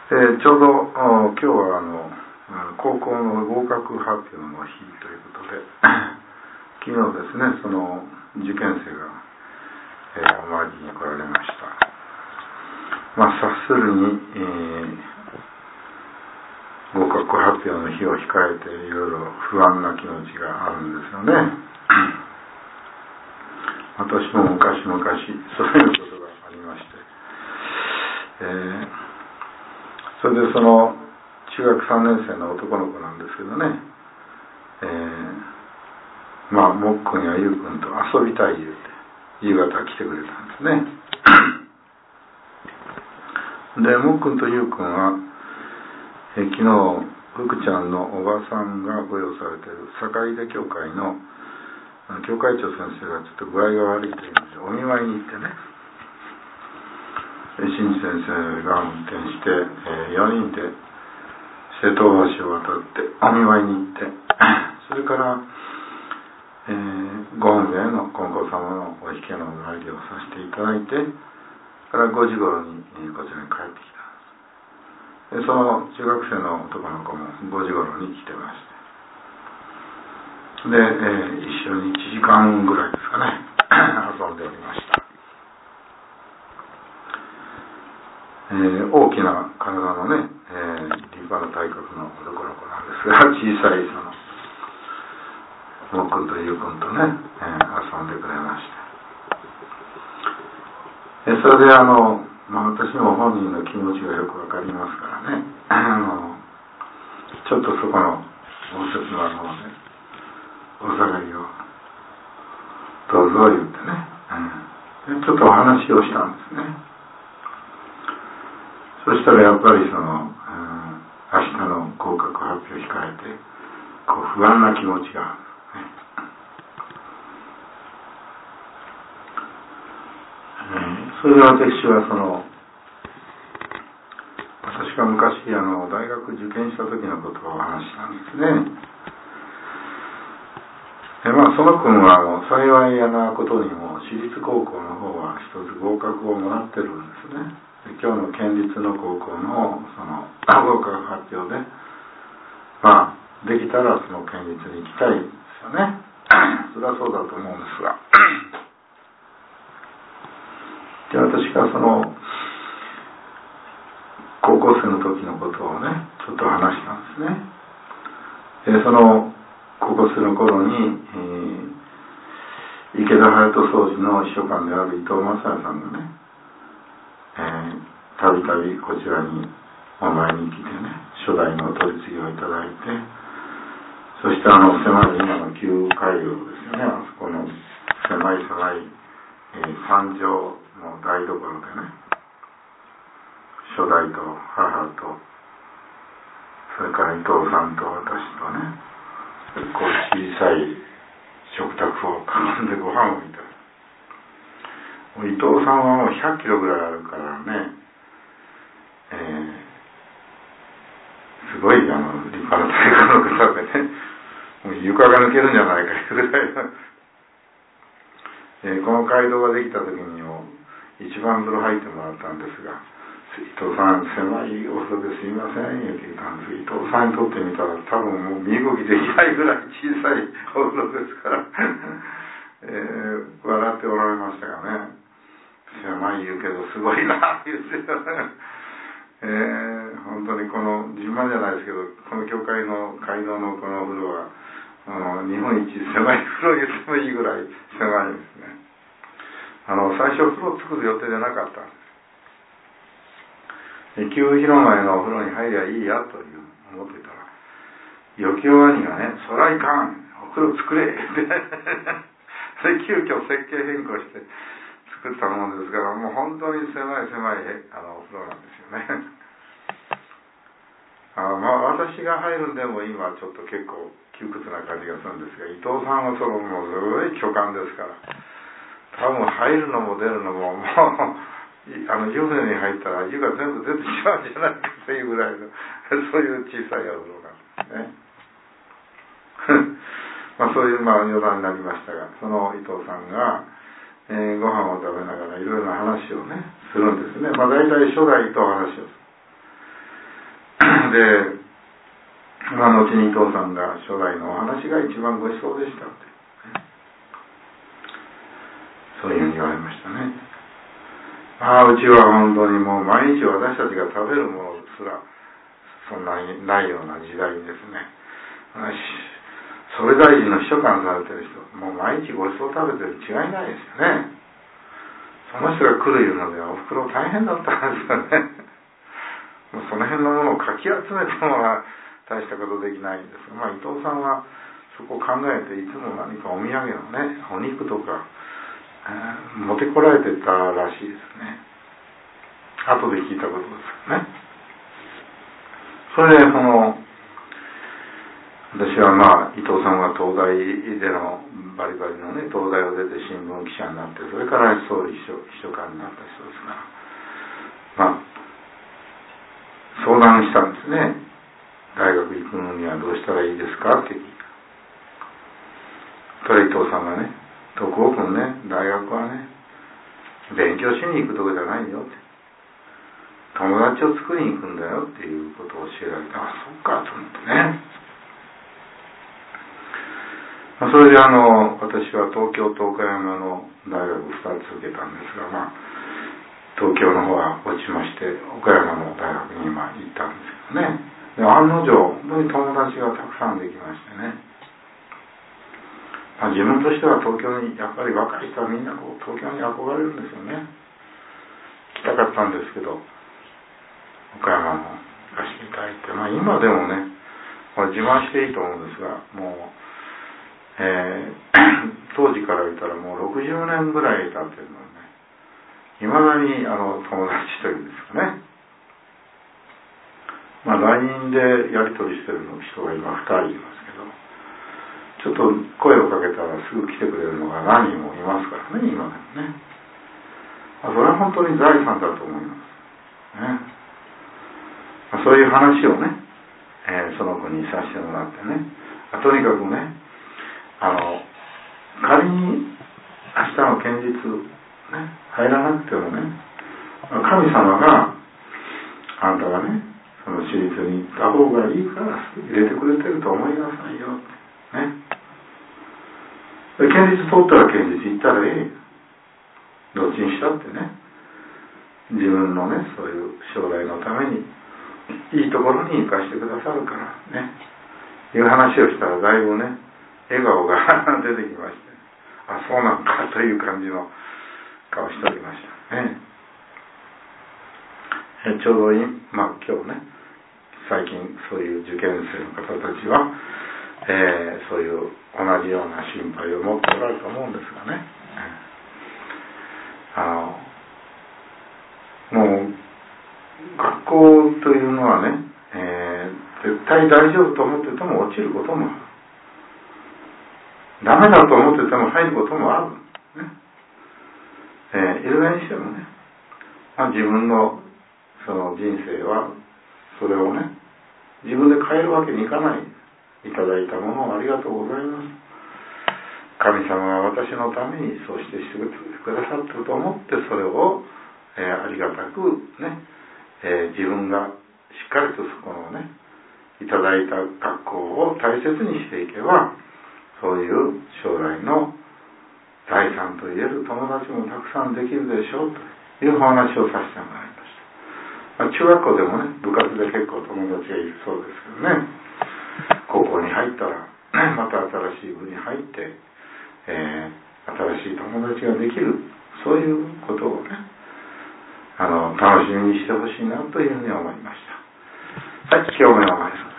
ちょうど今日は高校の合格発表の日ということで昨日ですね、その受験生が、お参りに来られました。察するに、合格発表の日を控えていろいろ不安な気持ちがあるんですよね。私も昔そういうことがありまして、それでその中学3年生の男の子なんですけどね、もっくんやゆうくんと遊びたい言うて夕方来てくれたんですね。でもっくんとゆうくんは、昨日福ちゃんのおばさんがご用されている坂出教会の教会長先生がちょっと具合が悪いというのでお見舞いに行ってね、新次先生が運転して、4人で瀬戸大橋を渡ってお見舞いに行って、それから、ご本名の金光様のお引きのお参りをさせていただいてから5時頃にこちらに帰ってきたんです。でその中学生の男の子も5時頃に来てまして、で、一緒に1時間ぐらいですかね遊んでおりました。大きな体のね、立派な体格の男の子なんですが、小さいもっくんとゆうくんとね、遊んでくれました。それで私も本人の気持ちがよくわかりますからね、ちょっとそこの応接間の方でお下がりをどうぞ言ってね、ちょっとお話をしたんですね。そしたらやっぱり明日の合格発表を控えて不安な気持ちがある、それで私は私が昔大学受験した時のことをお話したんですね。その君は幸いなことにも私立高校の方は一つ合格をもらってるんですね。今日の県立の高校の合格発表でできたらその県立に行きたいんですよね。それはそうだと思うんですが、で私が高校生の時のことをねちょっと話したんですね。その高校生の頃に、池田隼人総司の秘書官である伊藤正也さんがね、たびたびこちらにお参りに来てね、初代の取り次ぎをいただいて、そして狭い今の旧街道ですよね、あそこの狭い三畳の台所でね、初代と母とそれから伊藤さんと私とね、小さい食卓を囲んでご飯をいただく。伊藤さんはもう100キロぐらいあるからね、すごい立派な体格の方でね、もう床が抜けるんじゃないかぐらいの、この街道ができた時にも一番風呂入ってもらったんですが、伊藤さん狭いお風呂ですいませんよって言ったんです。伊藤さんにとってみたら多分もう身動きできないぐらい小さいお風呂ですから、笑っておられましたがね、狭い言うけどすごいなって言ってたね。本当にこの自慢じゃないですけど、この教会の街道のこのお風呂は日本一狭い風呂言ってもいいぐらい狭いんですね。最初風呂作る予定じゃなかったんです。旧広前のお風呂に入りゃいいやと思ってたら、余興兄がね、そらいかん、お風呂作れってそれ急遽設計変更して作ったものですから、もう本当に狭いお風呂なんですよね。私が入るんでも今ちょっと結構窮屈な感じがするんですが、伊藤さんはもうすごい巨漢ですから、多分入るのも出るのももう湯船に入ったら湯が全部出てしまうんじゃないかというぐらいのそういう小さいお風呂なんですね。そういう余談になりましたが、その伊藤さんが、ご飯を食べながらいろいろな話をねするんですね。大体初代と話をする。 で、後に伊藤さんが初代のお話が一番ごちそうでしたって、そういうふうに言われましたね。うちは本当にもう毎日私たちが食べるものすらそんなにないような時代にですね、総理大臣の秘書官されてる人、もう毎日ごちそう食べてるに違いないですよね。その人が来るいうのではおふくろ大変だったんですよね。もうその辺のものをかき集めても大したことできないんですが、伊藤さんはそこを考えていつも何かお土産のね、お肉とか、持ってこられてたらしいですね。後で聞いたことですよね。それで私は伊藤さんは東大でのバリバリのね、東大を出て新聞記者になって、それから総理秘書官になった人ですから、相談したんですね。大学行くのにはどうしたらいいですかって聞いた。それ伊藤さんがね、徳尾君ね、大学はね、勉強しに行くとこじゃないよって、友達を作りに行くんだよっていうことを教えられて、そっかと思ってね。それで私は東京と岡山の大学2つ受けたんですが、東京の方は落ちまして、岡山の大学に行ったんですけどね。で、案の定、本当に友達がたくさんできましてね。自分としては東京に、やっぱり若い人はみんな東京に憧れるんですよね。来たかったんですけど、岡山も行かせていただいて、今でもね、自慢していいと思うんですが、もう、当時から言ったらもう60年ぐらい経ってるのでね、いまだに友達というんですかね。LINE でやり取りしてる人が今2人いますけど、ちょっと声をかけたらすぐ来てくれるのが何人もいますからね、今でもね。それは本当に財産だと思いますね。そういう話をね、その子にさせてもらってね、とにかくね、仮に明日の現実ね、入らなくてもね、神様があんたがね、その私立に行った方がいいから入れてくれてると思いなさいよってね。現実通ったら現実行ったらいい。どっちにしたってね、自分のね、そういう将来のためにいいところに行かしてくださるからね、いう話をしたらだいぶね、笑顔が出てきまして、そうなんかという感じの顔しておりましたね。ちょうど今日ね、最近そういう受験生の方たちは、そういう同じような心配を持っておられると思うんですがね、もう学校というのはね、絶対大丈夫と思ってても落ちることもある。ダメだと思ってても入ることもある、ね。いずれにしてもね、自分のその人生はそれをね、自分で変えるわけにいかない。いただいたものをありがとうございます。神様は私のためにそうしてくださってると思って、それを、ありがたくね、自分がしっかりとそこのね、いただいた学校を大切にしていけば、そういう将来の財産といえる友達もたくさんできるでしょうというお話をさせてもらいました。中学校でもね、部活で結構友達がいるそうですけどね、高校に入ったら、また新しい部に入って、新しい友達ができる、そういうことをね、楽しみにしてほしいなというふうに思いました。はい、今日もお願いします。